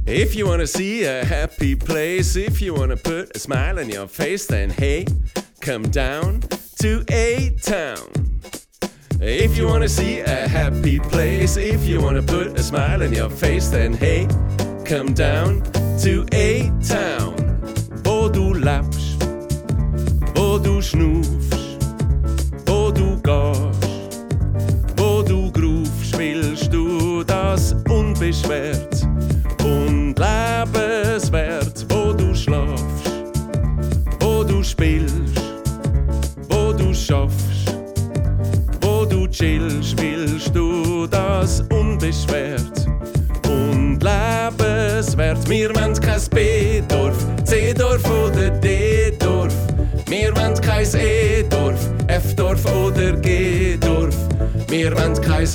If you wanna see a happy place, if you wanna put a smile on your face, then hey, come down to A-Town. If you wanna see a happy place, if you wanna put a smile on your face, then hey, come down to A-Town. Wo du lebst, wo du schnaufst, wo du gehst, wo du grufst, willst du das unbeschwert und lebenswert, wo du schlafst, wo du spielst, wo du schaffst, wo du chillst, willst du das unbeschwert und lebenswert. Wir wollen kein B-Dorf, C-Dorf oder D-Dorf. Wir wollen kein E-Dorf, F-Dorf oder G-Dorf. Wir wollen kein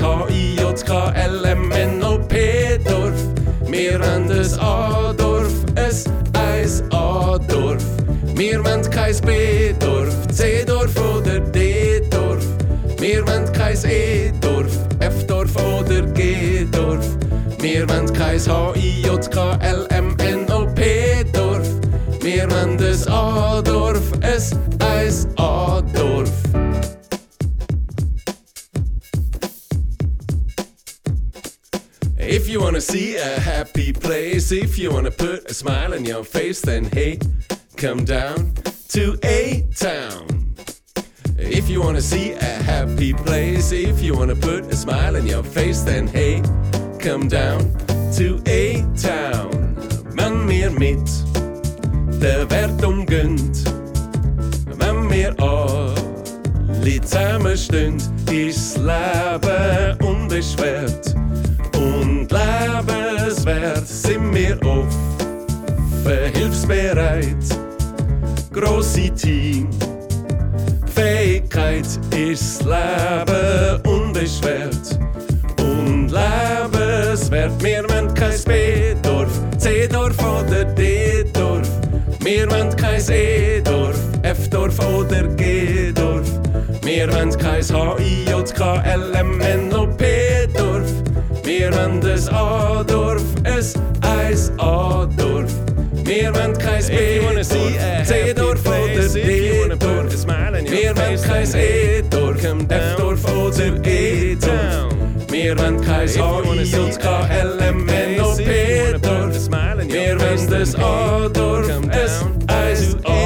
H-I-J-K-L-M-N-O-P-Dorf. Wir wollen ein A-Dorf, ein 1-A-Dorf. Wir wollen kein B-Dorf, C-Dorf oder D-Dorf. Wir wollen kein E-Dorf, F-Dorf oder G-Dorf. Wir wollen kein H-I-J-K-L-M-N-O-P-Dorf. Wir wollen ein A-Dorf, ein 1-A-Dorf. If you wanna see a happy place, if you wanna put a smile on your face, then hey, come down to A-Town. If you wanna see a happy place, if you wanna put a smile on your face, then hey, come down to A-Town. Wenn wir mit der Welt umgehen, wenn wir alle zusammenstehen, ist Leben unbeschwert und lebenswert. Sind wir offen, hilfsbereit, grosse Team, Fähigkeit ist Leben unbeschwert und lebenswert. Wir wollen kein B-Dorf, C-Dorf oder D-Dorf. Wir wollen kein E-Dorf, F-Dorf oder G-Dorf. Wir wollen kein H-I-J-K-L-M-N-O-P-Dorf. Wir wollen ein A-Dorf, ein 1-A-Dorf. Wir wollen kein B-Dorf, C-Dorf oder D-Dorf. Wir wollen kein E-Dorf, F-Dorf oder G-Dorf. Wir wollen kein H-I-J-K-L-M-N-O-P-Dorf. Wir wollen das A-Dorf, ein 1-A-Dorf.